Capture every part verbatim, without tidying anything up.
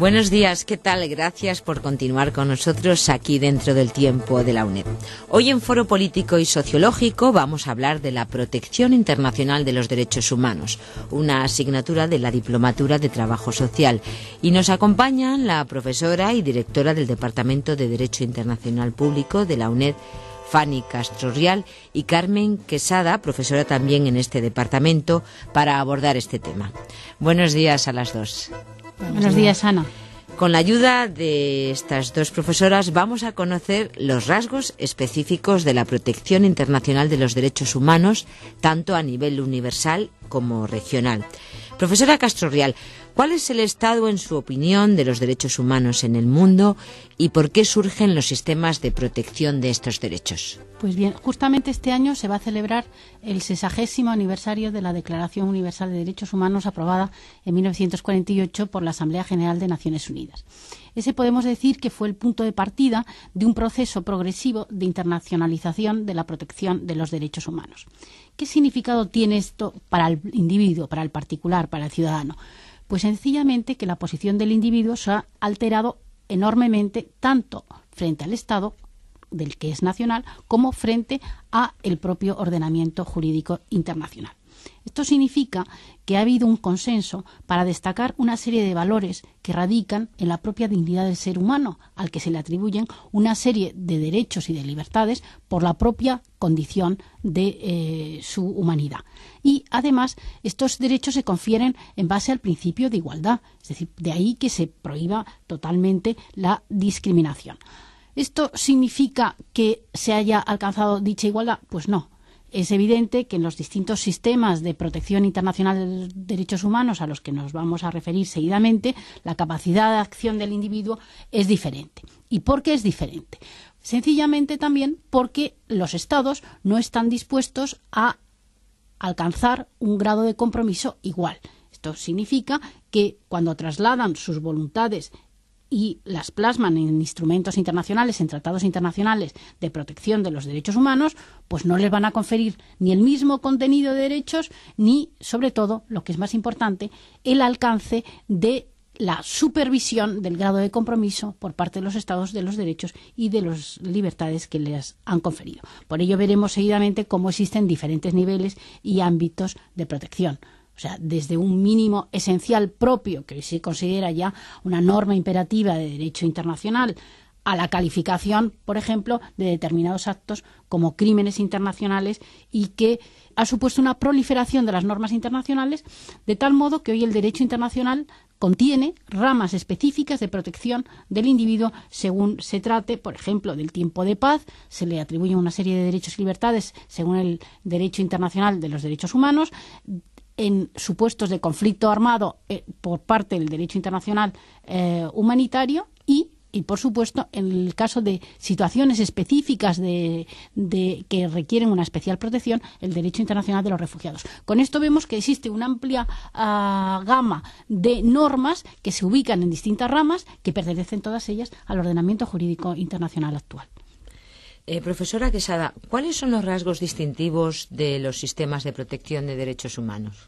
Buenos días, ¿qué tal? Gracias por continuar con nosotros aquí dentro del tiempo de la UNED. Hoy en Foro Político y Sociológico vamos a hablar de la protección internacional de los derechos humanos, una asignatura de la Diplomatura de Trabajo Social. Y nos acompañan la profesora y directora del Departamento de Derecho Internacional Público de la UNED, Fanny Castro-Rial, y Carmen Quesada, profesora también en este departamento, para abordar este tema. Buenos días a las dos. Buenos días, Ana. Con la ayuda de estas dos profesoras vamos a conocer los rasgos específicos de la protección internacional de los derechos humanos, tanto a nivel universal como regional. Profesora Castro-Rial, ¿cuál es el estado, en su opinión, de los derechos humanos en el mundo y por qué surgen los sistemas de protección de estos derechos? Pues bien, justamente este año se va a celebrar el sesagésimo aniversario de la Declaración Universal de Derechos Humanos, aprobada en mil novecientos cuarenta y ocho por la Asamblea General de Naciones Unidas. Ese podemos decir que fue el punto de partida de un proceso progresivo de internacionalización de la protección de los derechos humanos. ¿Qué significado tiene esto para el individuo, para el particular, para el ciudadano? Pues sencillamente que la posición del individuo se ha alterado enormemente, tanto frente al Estado, del que es nacional, como frente a el propio ordenamiento jurídico internacional. Esto significa que ha habido un consenso para destacar una serie de valores que radican en la propia dignidad del ser humano, al que se le atribuyen una serie de derechos y de libertades por la propia condición de eh, su humanidad. Y además, estos derechos se confieren en base al principio de igualdad, es decir, de ahí que se prohíba totalmente la discriminación. ¿Esto significa que se haya alcanzado dicha igualdad? Pues no. Es evidente que en los distintos sistemas de protección internacional de los derechos humanos, a los que nos vamos a referir seguidamente, la capacidad de acción del individuo es diferente. ¿Y por qué es diferente? Sencillamente también porque los Estados no están dispuestos a alcanzar un grado de compromiso igual. Esto significa que cuando trasladan sus voluntades y las plasman en instrumentos internacionales, en tratados internacionales de protección de los derechos humanos, pues no les van a conferir ni el mismo contenido de derechos, ni, sobre todo, lo que es más importante, el alcance de la supervisión del grado de compromiso por parte de los Estados de los derechos y de las libertades que les han conferido. Por ello veremos seguidamente cómo existen diferentes niveles y ámbitos de protección. O sea, desde un mínimo esencial propio, que se considera ya una norma imperativa de derecho internacional, a la calificación, por ejemplo, de determinados actos como crímenes internacionales, y que ha supuesto una proliferación de las normas internacionales, de tal modo que hoy el derecho internacional contiene ramas específicas de protección del individuo según se trate, por ejemplo, del tiempo de paz. Se le atribuyen una serie de derechos y libertades según el derecho internacional de los derechos humanos. En supuestos de conflicto armado eh, por parte del derecho internacional eh, humanitario y, y, por supuesto, en el caso de situaciones específicas de, de, que requieren una especial protección, el derecho internacional de los refugiados. Con esto vemos que existe una amplia uh, gama de normas que se ubican en distintas ramas, que pertenecen todas ellas al ordenamiento jurídico internacional actual. Eh, profesora Quesada, ¿cuáles son los rasgos distintivos de los sistemas de protección de derechos humanos?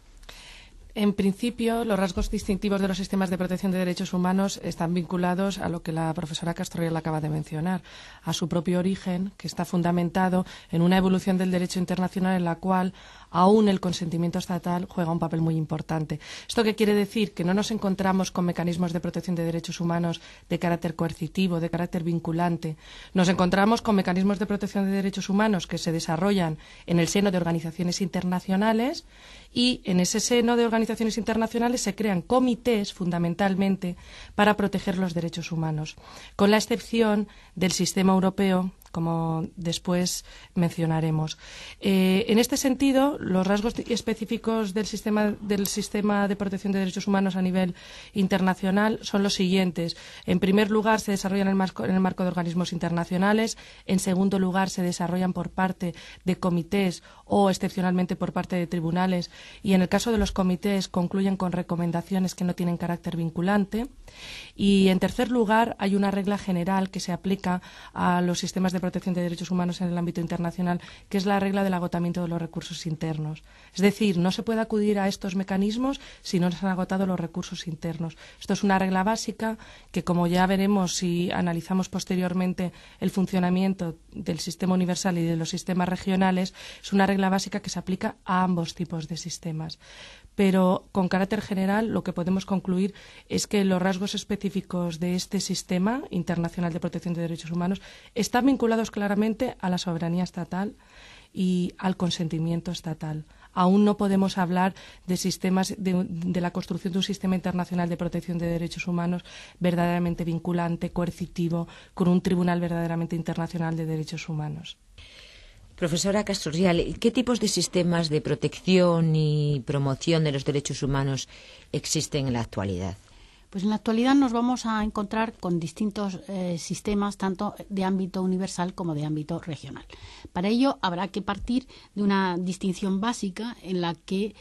En principio, los rasgos distintivos de los sistemas de protección de derechos humanos están vinculados a lo que la profesora Castro-Rial acaba de mencionar, a su propio origen, que está fundamentado en una evolución del derecho internacional en la cual aún el consentimiento estatal juega un papel muy importante. ¿Esto qué quiere decir? Que no nos encontramos con mecanismos de protección de derechos humanos de carácter coercitivo, de carácter vinculante. Nos encontramos con mecanismos de protección de derechos humanos que se desarrollan en el seno de organizaciones internacionales, y en ese seno de organizaciones internacionales se crean comités, fundamentalmente, para proteger los derechos humanos, con la excepción del sistema europeo, como después mencionaremos. Eh, en este sentido, los rasgos específicos del sistema, del sistema de protección de derechos humanos a nivel internacional son los siguientes. En primer lugar, se desarrollan en el marco, en el marco de organismos internacionales. En segundo lugar, se desarrollan por parte de comités o, excepcionalmente, por parte de tribunales. Y en el caso de los comités, concluyen con recomendaciones que no tienen carácter vinculante. Y, en tercer lugar, hay una regla general que se aplica a los sistemas de protección de derechos humanos en el ámbito internacional, que es la regla del agotamiento de los recursos internos. Es decir, no se puede acudir a estos mecanismos si no se han agotado los recursos internos. Esto es una regla básica que, como ya veremos si analizamos posteriormente el funcionamiento del sistema universal y de los sistemas regionales, es una regla básica que se aplica a ambos tipos de sistemas. Pero con carácter general lo que podemos concluir es que los rasgos específicos de este sistema internacional de protección de derechos humanos están vinculados claramente a la soberanía estatal y al consentimiento estatal. Aún no podemos hablar de sistemas de, de la construcción de un sistema internacional de protección de derechos humanos verdaderamente vinculante, coercitivo, con un tribunal verdaderamente internacional de derechos humanos. Profesora Castorrial, ¿qué tipos de sistemas de protección y promoción de los derechos humanos existen en la actualidad? Pues en la actualidad nos vamos a encontrar con distintos eh, sistemas, tanto de ámbito universal como de ámbito regional. Para ello habrá que partir de una distinción básica en la que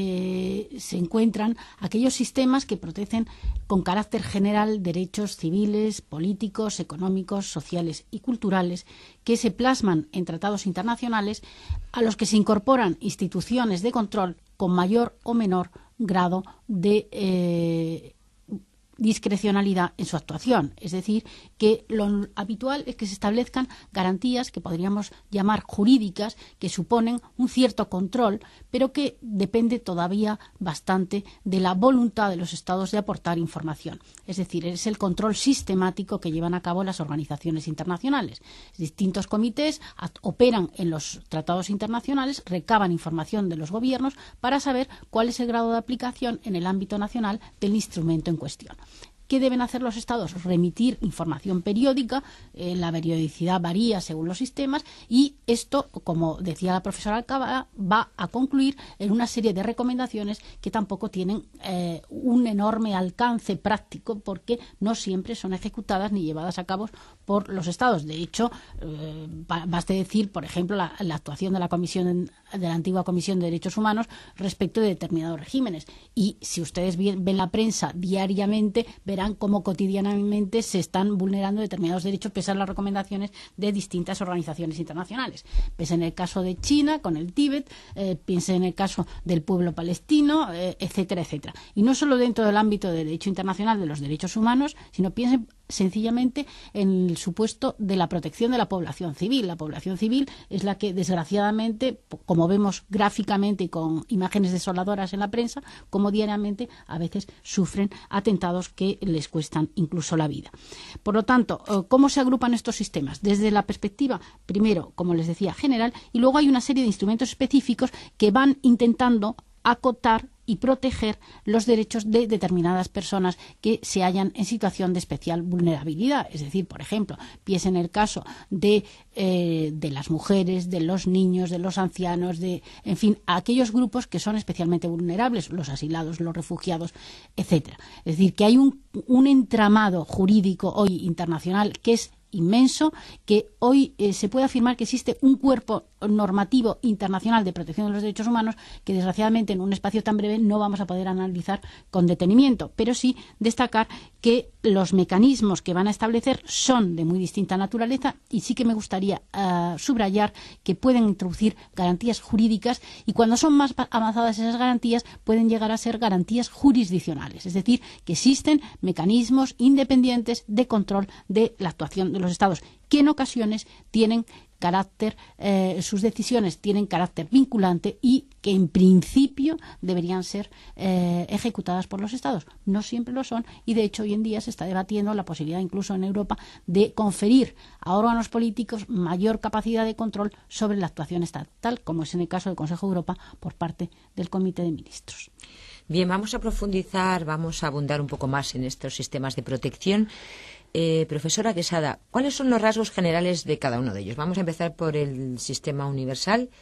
eh, se encuentran aquellos sistemas que protegen con carácter general derechos civiles, políticos, económicos, sociales y culturales que se plasman en tratados internacionales a los que se incorporan instituciones de control con mayor o menor grado de eh, discrecionalidad en su actuación. Es decir, que lo habitual es que se establezcan garantías que podríamos llamar jurídicas, que suponen un cierto control, pero que depende todavía bastante de la voluntad de los Estados de aportar información. Es decir, es el control sistemático que llevan a cabo las organizaciones internacionales. Distintos comités operan en los tratados internacionales, recaban información de los gobiernos para saber cuál es el grado de aplicación en el ámbito nacional del instrumento en cuestión. ¿Qué deben hacer los Estados? Remitir información periódica, eh, la periodicidad varía según los sistemas y esto, como decía la profesora Alcaba, va a concluir en una serie de recomendaciones que tampoco tienen eh, un enorme alcance práctico porque no siempre son ejecutadas ni llevadas a cabo por los Estados. De hecho, eh, baste decir, por ejemplo, la, la actuación de la Comisión de la antigua Comisión de Derechos Humanos respecto de determinados regímenes. Y si ustedes ven la prensa diariamente, verán cómo cotidianamente se están vulnerando determinados derechos pese a las recomendaciones de distintas organizaciones internacionales. Piensen en el caso de China con el Tíbet, eh, piensen en el caso del pueblo palestino, eh, etcétera, etcétera. Y no solo dentro del ámbito del derecho internacional de los derechos humanos, sino piensen sencillamente en el supuesto de la protección de la población civil. La población civil es la que, desgraciadamente, como vemos gráficamente y con imágenes desoladoras en la prensa, como diariamente a veces sufren atentados que les cuestan incluso la vida. Por lo tanto, ¿cómo se agrupan estos sistemas? Desde la perspectiva, primero, como les decía, general, y luego hay una serie de instrumentos específicos que van intentando acotar y proteger los derechos de determinadas personas que se hallan en situación de especial vulnerabilidad. Es decir, por ejemplo, piensen en el caso de, eh, de las mujeres, de los niños, de los ancianos, de, en fin, aquellos grupos que son especialmente vulnerables, los asilados, los refugiados, etcétera. Es decir, que hay un, un entramado jurídico hoy internacional que es inmenso, que hoy eh, se puede afirmar que existe un cuerpo normativo internacional de protección de los derechos humanos que desgraciadamente en un espacio tan breve no vamos a poder analizar con detenimiento, pero sí destacar que los mecanismos que van a establecer son de muy distinta naturaleza y sí que me gustaría uh, subrayar que pueden introducir garantías jurídicas y cuando son más avanzadas esas garantías pueden llegar a ser garantías jurisdiccionales, es decir, que existen mecanismos independientes de control de la actuación de los Estados que en ocasiones tienen carácter, eh, sus decisiones tienen carácter vinculante y que en principio deberían ser eh, ejecutadas por los Estados. No siempre lo son y de hecho hoy en día se está debatiendo la posibilidad incluso en Europa de conferir a órganos políticos mayor capacidad de control sobre la actuación estatal, como es en el caso del Consejo de Europa por parte del Comité de Ministros. Bien, vamos a profundizar, vamos a abundar un poco más en estos sistemas de protección. Eh, profesora Quesada, ¿cuáles son los rasgos generales de cada uno de ellos? Vamos a empezar por el sistema universal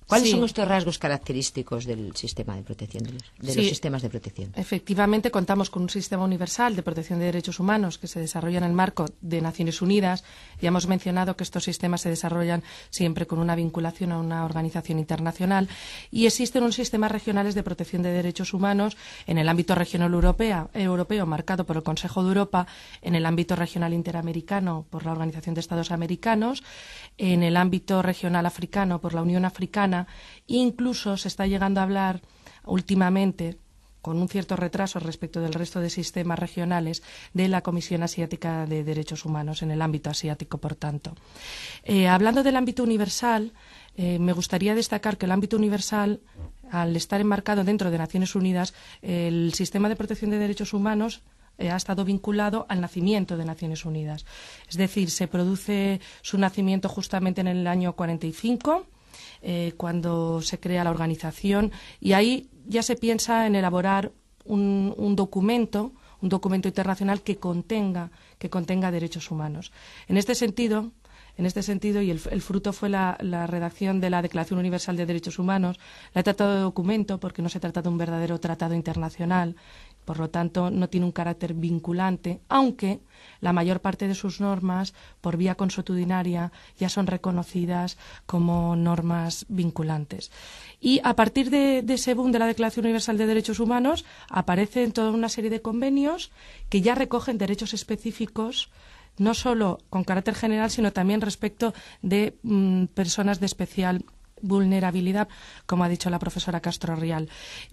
¿Cuáles sí. son estos rasgos característicos del sistema de protección, de los, de sí. los sistemas de protección? Efectivamente, contamos con un sistema universal de protección de derechos humanos que se desarrolla en el marco de Naciones Unidas. Ya hemos mencionado que estos sistemas se desarrollan siempre con una vinculación a una organización internacional y existen unos sistemas regionales de protección de derechos humanos en el ámbito regional europeo, europeo marcado por el Consejo de Europa, en el ámbito regional interamericano por la Organización de Estados Americanos, en el ámbito regional africano por la Unión Africana. Incluso se está llegando a hablar últimamente, con un cierto retraso respecto del resto de sistemas regionales, de la Comisión Asiática de Derechos Humanos, en el ámbito asiático, por tanto. Eh, hablando del ámbito universal, eh, me gustaría destacar que el ámbito universal, al estar enmarcado dentro de Naciones Unidas, eh, el sistema de protección de derechos humanos eh, ha estado vinculado al nacimiento de Naciones Unidas. Es decir, se produce su nacimiento justamente en el año cuarenta y cinco, Eh, cuando se crea la organización, y ahí ya se piensa en elaborar un, un documento, un documento internacional que contenga, que contenga derechos humanos. En este sentido, en este sentido, y el, el fruto fue la, la redacción de la Declaración Universal de Derechos Humanos. La he tratado de documento porque no se trata de un verdadero tratado internacional, por lo tanto no tiene un carácter vinculante, aunque la mayor parte de sus normas, por vía consuetudinaria, ya son reconocidas como normas vinculantes. Y a partir de, de ese boom de la Declaración Universal de Derechos Humanos aparecen toda una serie de convenios que ya recogen derechos específicos, no solo con carácter general, sino también respecto de mm, personas de especial vulnerabilidad, como ha dicho la profesora Castro Rial.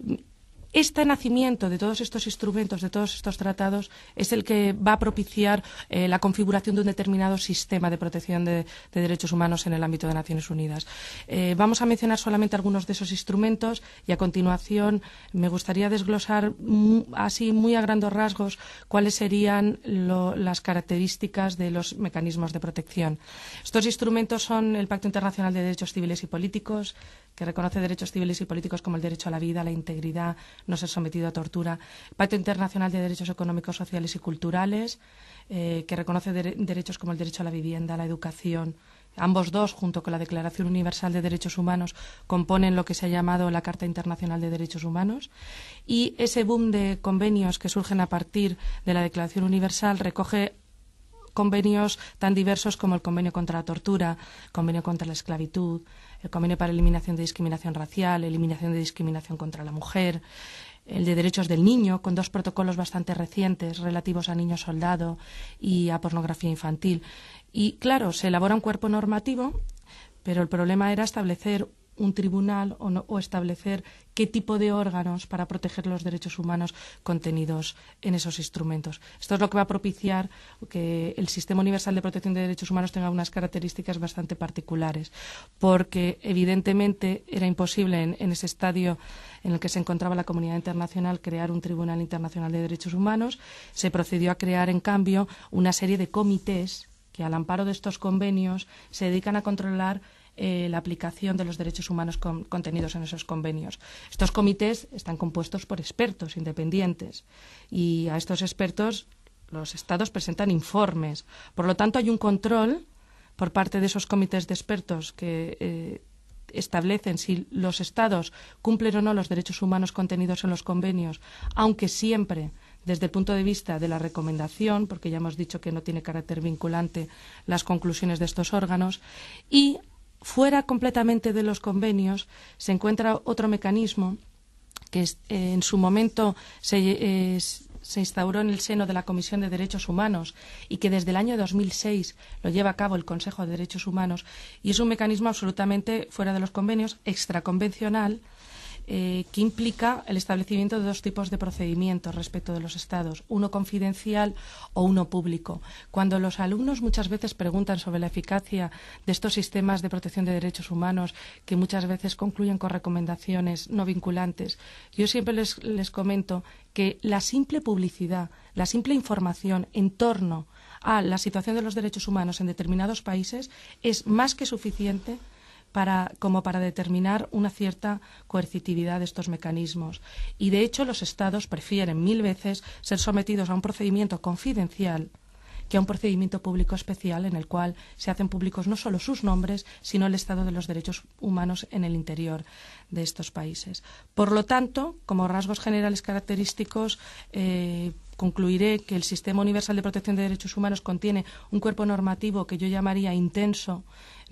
Este nacimiento de todos estos instrumentos, de todos estos tratados, es el que va a propiciar eh, la configuración de un determinado sistema de protección de, de derechos humanos en el ámbito de Naciones Unidas. Eh, vamos a mencionar solamente algunos de esos instrumentos y a continuación me gustaría desglosar muy, así muy a grandes rasgos cuáles serían lo, las características de los mecanismos de protección. Estos instrumentos son el Pacto Internacional de Derechos Civiles y Políticos, que reconoce derechos civiles y políticos como el derecho a la vida, a la integridad, no ser sometido a tortura. El Pacto Internacional de Derechos Económicos, Sociales y Culturales, eh, que reconoce de derechos como el derecho a la vivienda, a la educación. Ambos dos, junto con la Declaración Universal de Derechos Humanos, componen lo que se ha llamado la Carta Internacional de Derechos Humanos. Y ese boom de convenios que surgen a partir de la Declaración Universal recoge convenios tan diversos como el Convenio contra la Tortura, el Convenio contra la Esclavitud, el Convenio para Eliminación de Discriminación Racial, Eliminación de Discriminación contra la Mujer, el de Derechos del Niño, con dos protocolos bastante recientes relativos a niños soldado y a pornografía infantil. Y, claro, se elabora un cuerpo normativo, pero el problema era establecer un tribunal o, no, o establecer qué tipo de órganos para proteger los derechos humanos contenidos en esos instrumentos. Esto es lo que va a propiciar que el Sistema Universal de Protección de Derechos Humanos tenga unas características bastante particulares, porque evidentemente era imposible en, en ese estadio en el que se encontraba la comunidad internacional crear un Tribunal Internacional de Derechos Humanos. Se procedió a crear, en cambio, una serie de comités que, al amparo de estos convenios, se dedican a controlar Eh, la aplicación de los derechos humanos con, contenidos en esos convenios. Estos comités están compuestos por expertos independientes y a estos expertos los Estados presentan informes. Por lo tanto, hay un control por parte de esos comités de expertos que eh, establecen si los Estados cumplen o no los derechos humanos contenidos en los convenios, aunque siempre desde el punto de vista de la recomendación, porque ya hemos dicho que no tiene carácter vinculante las conclusiones de estos órganos, y fuera completamente de los convenios se encuentra otro mecanismo que es, eh, en su momento se, eh, se instauró en el seno de la Comisión de Derechos Humanos y que desde el año dos mil seis lo lleva a cabo el Consejo de Derechos Humanos, y es un mecanismo absolutamente fuera de los convenios, extraconvencional, Eh, que implica el establecimiento de dos tipos de procedimientos respecto de los Estados, uno confidencial o uno público. Cuando los alumnos muchas veces preguntan sobre la eficacia de estos sistemas de protección de derechos humanos, que muchas veces concluyen con recomendaciones no vinculantes, yo siempre les, les comento que la simple publicidad, la simple información en torno a la situación de los derechos humanos en determinados países es más que suficiente Para, como para determinar una cierta coercitividad de estos mecanismos. Y, de hecho, los Estados prefieren mil veces ser sometidos a un procedimiento confidencial que a un procedimiento público especial en el cual se hacen públicos no solo sus nombres, sino el estado de los derechos humanos en el interior de estos países. Por lo tanto, como rasgos generales característicos, eh, concluiré que el Sistema Universal de Protección de Derechos Humanos contiene un cuerpo normativo que yo llamaría intenso,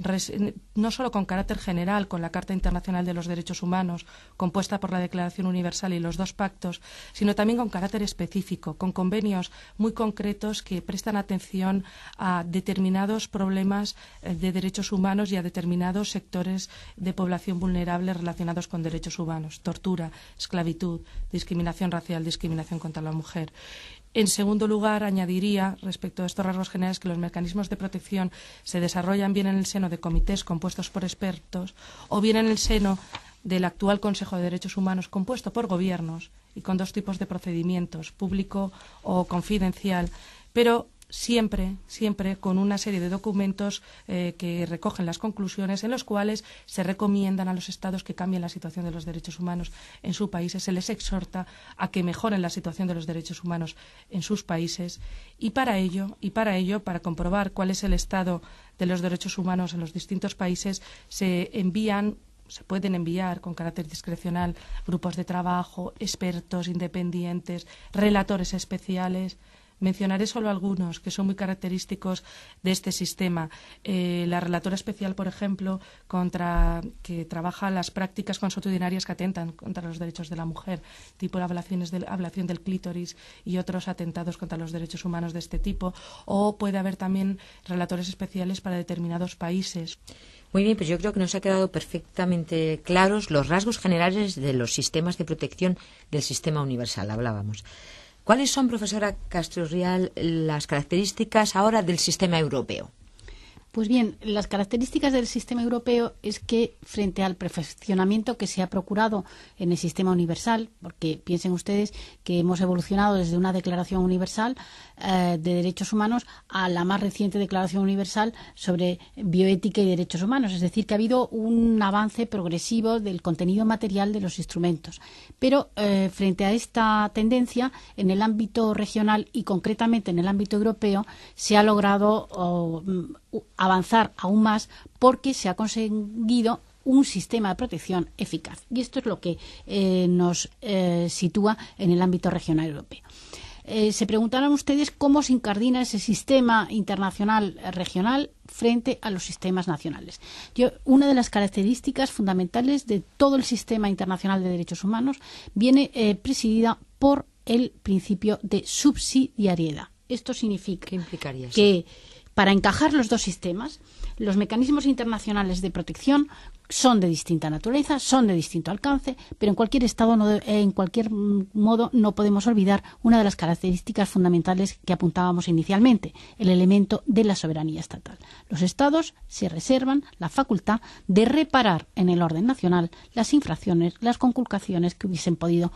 no solo con carácter general, con la Carta Internacional de los Derechos Humanos, compuesta por la Declaración Universal y los dos pactos, sino también con carácter específico, con convenios muy concretos que prestan atención a determinados problemas de derechos humanos y a determinados sectores de población vulnerable relacionados con derechos humanos: tortura, esclavitud, discriminación racial, discriminación contra la mujer. En segundo lugar, añadiría, respecto a estos rasgos generales, que los mecanismos de protección se desarrollan bien en el seno de comités compuestos por expertos o bien en el seno del actual Consejo de Derechos Humanos, compuesto por gobiernos y con dos tipos de procedimientos, público o confidencial, pero siempre, siempre con una serie de documentos eh, que recogen las conclusiones, en los cuales se recomiendan a los Estados que cambien la situación de los derechos humanos en sus países, se les exhorta a que mejoren la situación de los derechos humanos en sus países, y para ello, y para ello, para comprobar cuál es el estado de los derechos humanos en los distintos países, se envían se pueden enviar con carácter discrecional grupos de trabajo, expertos independientes, relatores especiales. Mencionaré solo algunos que son muy característicos de este sistema. Eh, la relatora especial, por ejemplo, contra que trabaja las prácticas consuetudinarias que atentan contra los derechos de la mujer, tipo la ablaciones del, ablación del clítoris y otros atentados contra los derechos humanos de este tipo. O puede haber también relatores especiales para determinados países. Muy bien, pues yo creo que nos ha quedado perfectamente claros los rasgos generales de los sistemas de protección del sistema universal. Hablábamos. ¿Cuáles son, profesora Castro Rial, las características ahora del sistema europeo? Pues bien, las características del sistema europeo es que, frente al perfeccionamiento que se ha procurado en el sistema universal, porque piensen ustedes que hemos evolucionado desde una Declaración Universal eh, de Derechos Humanos a la más reciente Declaración Universal sobre Bioética y Derechos Humanos, es decir, que ha habido un avance progresivo del contenido material de los instrumentos. Pero eh, frente a esta tendencia, en el ámbito regional y concretamente en el ámbito europeo, se ha logrado oh, avanzar aún más porque se ha conseguido un sistema de protección eficaz. Y esto es lo que eh, nos eh, sitúa en el ámbito regional europeo. Eh, se preguntarán ustedes cómo se incardina ese sistema internacional regional frente a los sistemas nacionales. Yo, una de las características fundamentales de todo el sistema internacional de derechos humanos viene eh, presidida por el principio de subsidiariedad. Esto significa ¿Qué implicaría eso? que para encajar los dos sistemas, los mecanismos internacionales de protección son de distinta naturaleza, son de distinto alcance, pero en cualquier estado, no de, en cualquier modo, no podemos olvidar una de las características fundamentales que apuntábamos inicialmente, el elemento de la soberanía estatal. Los estados se reservan la facultad de reparar en el orden nacional las infracciones, las conculcaciones que hubiesen podido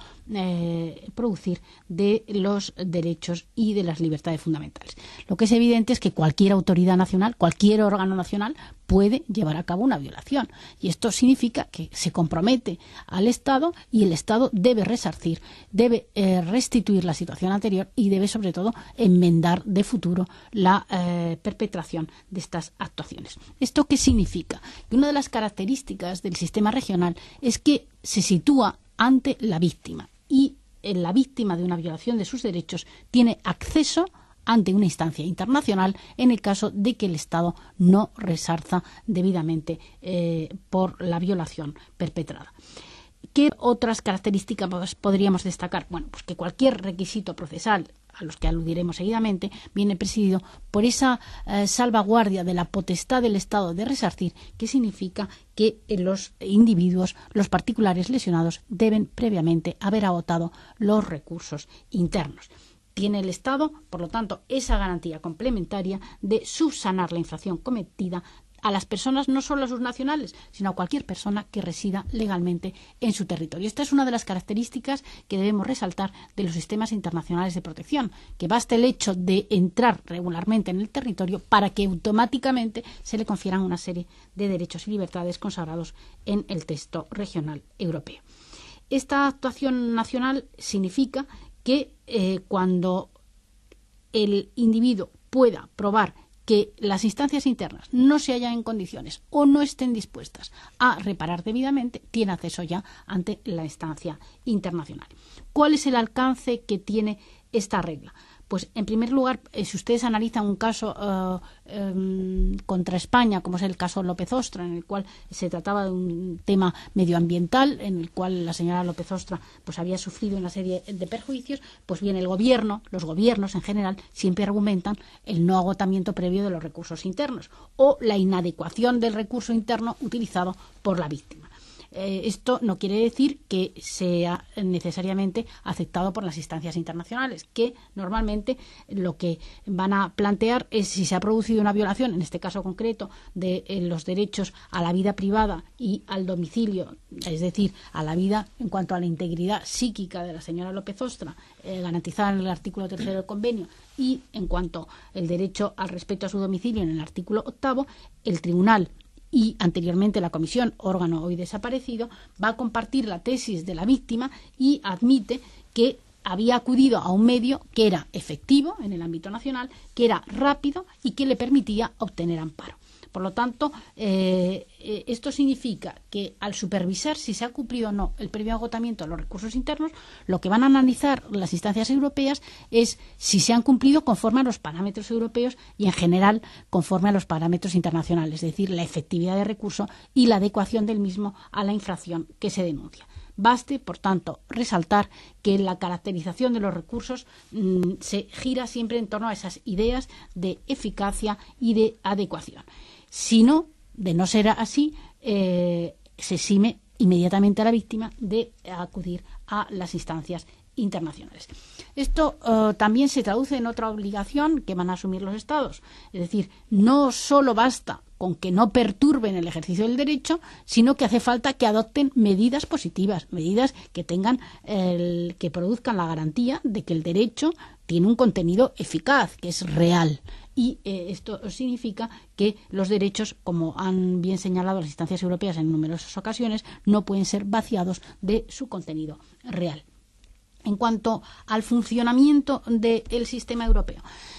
eh, producir de los derechos y de las libertades fundamentales. Lo que es evidente es que cualquier autoridad nacional, cualquier órgano nacional, puede llevar a cabo una violación. Y esto significa que se compromete al Estado y el Estado debe resarcir, debe eh, restituir la situación anterior y debe, sobre todo, enmendar de futuro la eh, perpetración de estas actuaciones. ¿Esto qué significa? Que una de las características del sistema regional es que se sitúa ante la víctima y eh, la víctima de una violación de sus derechos tiene acceso ante una instancia internacional en el caso de que el Estado no resarza debidamente eh, por la violación perpetrada. ¿Qué otras características podríamos destacar? Bueno, pues que cualquier requisito procesal, a los que aludiremos seguidamente, viene presidido por esa eh, salvaguardia de la potestad del Estado de resarcir, que significa que los individuos, los particulares lesionados, deben previamente haber agotado los recursos internos. Tiene el Estado, por lo tanto, esa garantía complementaria de subsanar la infracción cometida a las personas, no solo a sus nacionales, sino a cualquier persona que resida legalmente en su territorio. Esta es una de las características que debemos resaltar de los sistemas internacionales de protección, que basta el hecho de entrar regularmente en el territorio para que automáticamente se le confieran una serie de derechos y libertades consagrados en el texto regional europeo. Esta actuación nacional significa que eh, cuando el individuo pueda probar que las instancias internas no se hallan en condiciones o no estén dispuestas a reparar debidamente, tiene acceso ya ante la instancia internacional. ¿Cuál es el alcance que tiene esta regla? Pues, en primer lugar, eh, si ustedes analizan un caso uh, um, contra España, como es el caso López Ostra, en el cual se trataba de un tema medioambiental, en el cual la señora López Ostra pues había sufrido una serie de perjuicios, pues bien, el gobierno, los gobiernos en general, siempre argumentan el no agotamiento previo de los recursos internos o la inadecuación del recurso interno utilizado por la víctima. Eh, esto no quiere decir que sea necesariamente aceptado por las instancias internacionales, que normalmente lo que van a plantear es si se ha producido una violación, en este caso concreto, de eh, los derechos a la vida privada y al domicilio, es decir, a la vida en cuanto a la integridad psíquica de la señora López Ostra, eh, garantizada en el artículo tercero del convenio, y en cuanto al derecho al respeto a su domicilio en el artículo octavo, el tribunal y anteriormente la comisión, órgano hoy desaparecido, va a compartir la tesis de la víctima y admite que había acudido a un medio que era efectivo en el ámbito nacional, que era rápido y que le permitía obtener amparo. Por lo tanto, eh, eh, esto significa que al supervisar si se ha cumplido o no el previo agotamiento de los recursos internos, lo que van a analizar las instancias europeas es si se han cumplido conforme a los parámetros europeos y, en general, conforme a los parámetros internacionales, es decir, la efectividad de recurso y la adecuación del mismo a la infracción que se denuncia. Baste, por tanto, resaltar que la caracterización de los recursos mmm, se gira siempre en torno a esas ideas de eficacia y de adecuación. Si no, de no ser así, eh, se exime inmediatamente a la víctima de acudir a las instancias internacionales. Esto uh, también se traduce en otra obligación que van a asumir los Estados. Es decir, no solo basta con que no perturben el ejercicio del derecho, sino que hace falta que adopten medidas positivas, medidas que tengan el, que produzcan la garantía de que el derecho tiene un contenido eficaz, que es real. Y eh, esto significa que los derechos, como han bien señalado las instancias europeas en numerosas ocasiones, no pueden ser vaciados de su contenido real. En cuanto al funcionamiento del sistema europeo,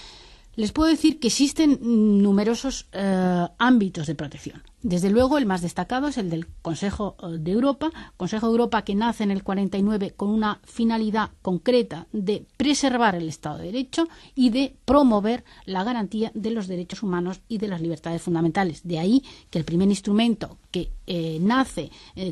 les puedo decir que existen numerosos eh, ámbitos de protección. Desde luego, el más destacado es el del Consejo de Europa, Consejo de Europa que nace en el cuarenta y nueve con una finalidad concreta de preservar el Estado de Derecho y de promover la garantía de los derechos humanos y de las libertades fundamentales. De ahí que el primer instrumento que eh, nace eh,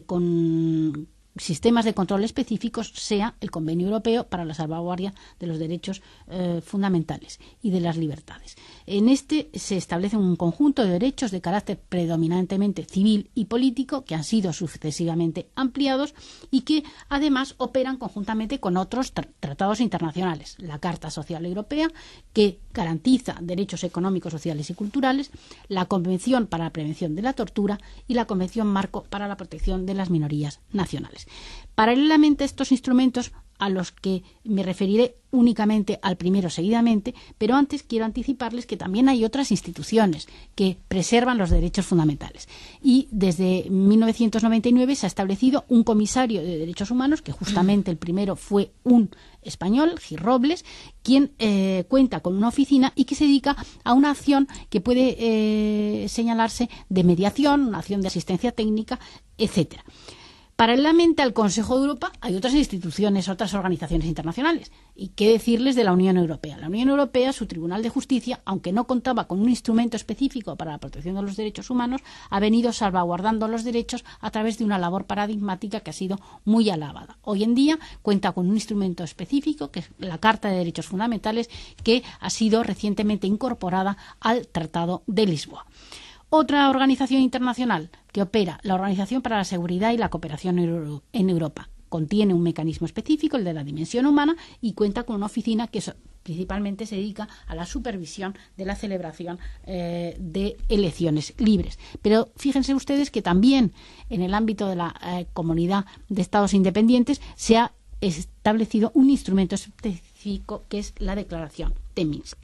con sistemas de control específicos sea el Convenio Europeo para la salvaguardia de los derechos eh, fundamentales y de las libertades. En este se establece un conjunto de derechos de carácter predominantemente civil y político que han sido sucesivamente ampliados y que además operan conjuntamente con otros tra- tratados internacionales. La Carta Social Europea, que garantiza derechos económicos, sociales y culturales, la Convención para la Prevención de la Tortura y la Convención Marco para la Protección de las Minorías Nacionales. Paralelamente a estos instrumentos, a los que me referiré únicamente al primero seguidamente, pero antes quiero anticiparles que también hay otras instituciones que preservan los derechos fundamentales. Y desde mil novecientos noventa y nueve se ha establecido un comisario de derechos humanos, que justamente el primero fue un español, Gil Robles, quien eh, cuenta con una oficina y que se dedica a una acción que puede eh, señalarse de mediación, una acción de asistencia técnica, etcétera. Paralelamente al Consejo de Europa hay otras instituciones, otras organizaciones internacionales. ¿Y qué decirles de la Unión Europea? La Unión Europea, su Tribunal de Justicia, aunque no contaba con un instrumento específico para la protección de los derechos humanos, ha venido salvaguardando los derechos a través de una labor paradigmática que ha sido muy alabada. Hoy en día cuenta con un instrumento específico, que es la Carta de Derechos Fundamentales, que ha sido recientemente incorporada al Tratado de Lisboa. Otra organización internacional que opera, la Organización para la Seguridad y la Cooperación en Europa, contiene un mecanismo específico, el de la dimensión humana, y cuenta con una oficina que principalmente se dedica a la supervisión de la celebración eh, de elecciones libres. Pero fíjense ustedes que también en el ámbito de la eh, Comunidad de Estados Independientes se ha establecido un instrumento específico que es la Declaración de Minsk.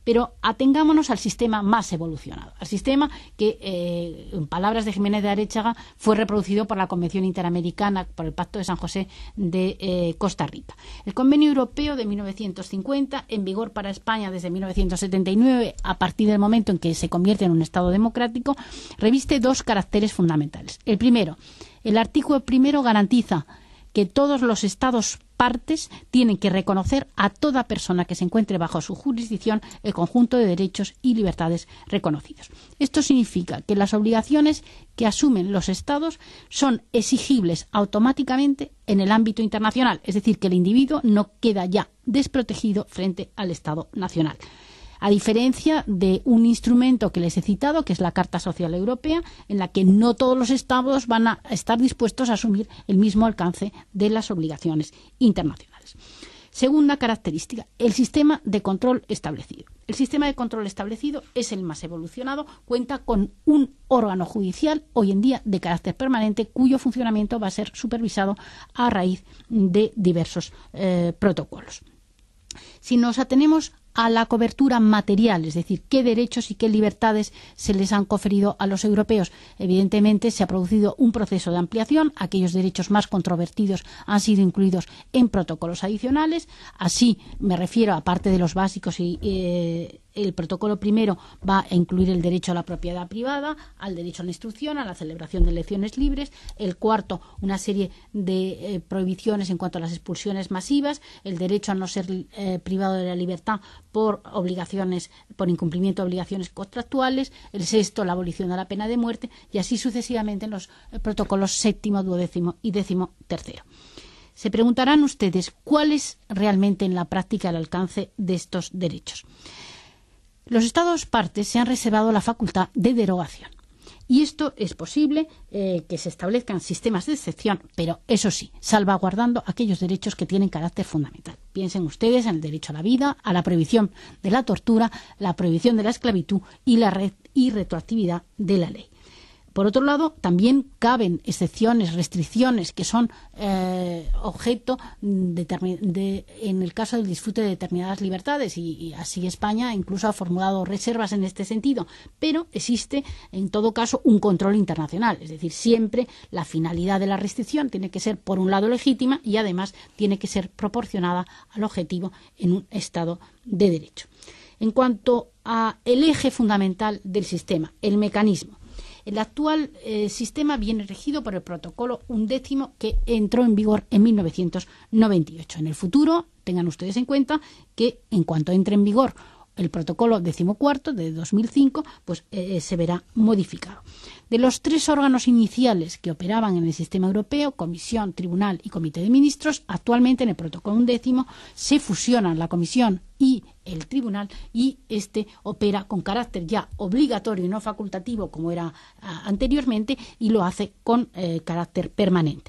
Pero atengámonos al sistema más evolucionado, al sistema que, eh, en palabras de Jiménez de Aréchaga, fue reproducido por la Convención Interamericana, por el Pacto de San José de eh, Costa Rica. El Convenio Europeo de mil novecientos cincuenta, en vigor para España desde mil novecientos setenta y nueve, a partir del momento en que se convierte en un Estado democrático, reviste dos caracteres fundamentales. El primero, el artículo primero garantiza que todos los Estados partes tienen que reconocer a toda persona que se encuentre bajo su jurisdicción el conjunto de derechos y libertades reconocidos. Esto significa que las obligaciones que asumen los Estados son exigibles automáticamente en el ámbito internacional, es decir, que el individuo no queda ya desprotegido frente al Estado nacional. A diferencia de un instrumento que les he citado, que es la Carta Social Europea, en la que no todos los Estados van a estar dispuestos a asumir el mismo alcance de las obligaciones internacionales. Segunda característica, el sistema de control establecido. El sistema de control establecido es el más evolucionado, cuenta con un órgano judicial, hoy en día de carácter permanente, cuyo funcionamiento va a ser supervisado a raíz de diversos eh, protocolos. Si nos atenemos a la cobertura material, es decir, qué derechos y qué libertades se les han conferido a los europeos. Evidentemente, se ha producido un proceso de ampliación. Aquellos derechos más controvertidos han sido incluidos en protocolos adicionales. Así, me refiero, aparte de los básicos, y eh, el protocolo primero va a incluir el derecho a la propiedad privada, al derecho a la instrucción, a la celebración de elecciones libres. El cuarto, una serie de eh, prohibiciones en cuanto a las expulsiones masivas, el derecho a no ser eh, privado de la libertad por obligaciones, por incumplimiento de obligaciones contractuales, el sexto, la abolición de la pena de muerte, y así sucesivamente en los protocolos séptimo, duodécimo y décimo tercero. Se preguntarán ustedes cuál es realmente en la práctica el alcance de estos derechos. Los Estados partes se han reservado la facultad de derogación. Y esto es posible eh, que se establezcan sistemas de excepción, pero eso sí, salvaguardando aquellos derechos que tienen carácter fundamental. Piensen ustedes en el derecho a la vida, a la prohibición de la tortura, la prohibición de la esclavitud y la re- y retroactividad de la ley. Por otro lado, también caben excepciones, restricciones que son eh, objeto de, de, en el caso del disfrute de determinadas libertades, y, y así España incluso ha formulado reservas en este sentido, pero existe en todo caso un control internacional, es decir, siempre la finalidad de la restricción tiene que ser por un lado legítima y además tiene que ser proporcionada al objetivo en un Estado de derecho. En cuanto al eje fundamental del sistema, el mecanismo, el actual eh, sistema viene regido por el protocolo undécimo que entró en vigor en mil novecientos noventa y ocho. En el futuro, tengan ustedes en cuenta que en cuanto entre en vigor el protocolo decimocuarto de dos mil cinco, pues eh, se verá modificado. De los tres órganos iniciales que operaban en el sistema europeo, Comisión, Tribunal y Comité de Ministros, actualmente en el protocolo undécimo se fusionan la Comisión y el Tribunal, y este opera con carácter ya obligatorio y no facultativo como era a, anteriormente, y lo hace con eh, carácter permanente.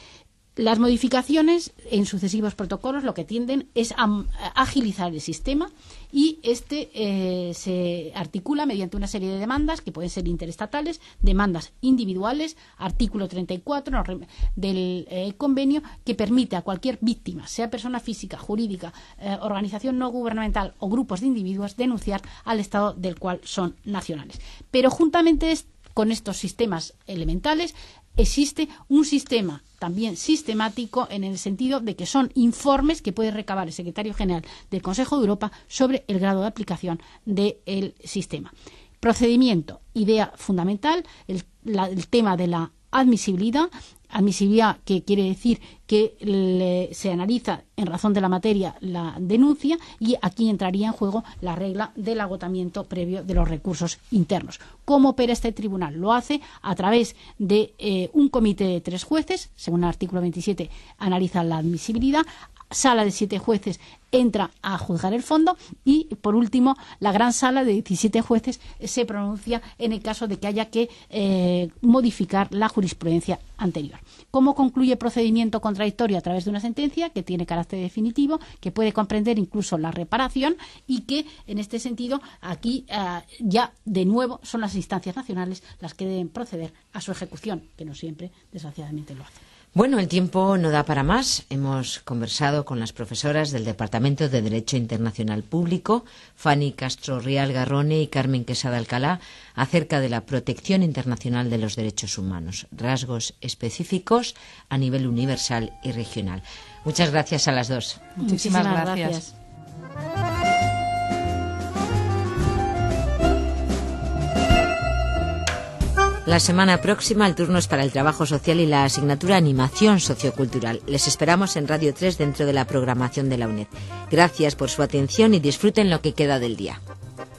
Las modificaciones en sucesivos protocolos lo que tienden es a, a agilizar el sistema, y este eh, se articula mediante una serie de demandas que pueden ser interestatales, demandas individuales, artículo treinta y cuatro del eh, convenio, que permite a cualquier víctima, sea persona física, jurídica, eh, organización no gubernamental o grupos de individuos, denunciar al Estado del cual son nacionales. Pero juntamente es, con estos sistemas elementales, existe un sistema también sistemático, en el sentido de que son informes que puede recabar el secretario general del Consejo de Europa sobre el grado de aplicación del sistema. Procedimiento, idea fundamental, el, la, el tema de la admisibilidad, admisibilidad que quiere decir que le, se analiza en razón de la materia la denuncia, y aquí entraría en juego la regla del agotamiento previo de los recursos internos. ¿Cómo opera este tribunal? Lo hace a través de eh, un comité de tres jueces, según el artículo veintisiete analiza la admisibilidad, sala de siete jueces entra a juzgar el fondo, y por último la gran sala de diecisiete jueces se pronuncia en el caso de que haya que eh, modificar la jurisprudencia anterior. ¿Cómo concluye el procedimiento contradictorio? A través de una sentencia que tiene carácter definitivo, que puede comprender incluso la reparación, y que en este sentido aquí eh, ya de nuevo son las instancias nacionales las que deben proceder a su ejecución, que no siempre desgraciadamente lo hacen. Bueno, el tiempo no da para más. Hemos conversado con las profesoras del Departamento de Derecho Internacional Público, Fanny Castro Rial Garrone y Carmen Quesada Alcalá, acerca de la protección internacional de los derechos humanos, rasgos específicos a nivel universal y regional. Muchas gracias a las dos. Muchísimas, Muchísimas gracias. gracias. La semana próxima el turno es para el trabajo social y la asignatura Animación Sociocultural. Les esperamos en Radio tres dentro de la programación de la UNED. Gracias por su atención y disfruten lo que queda del día.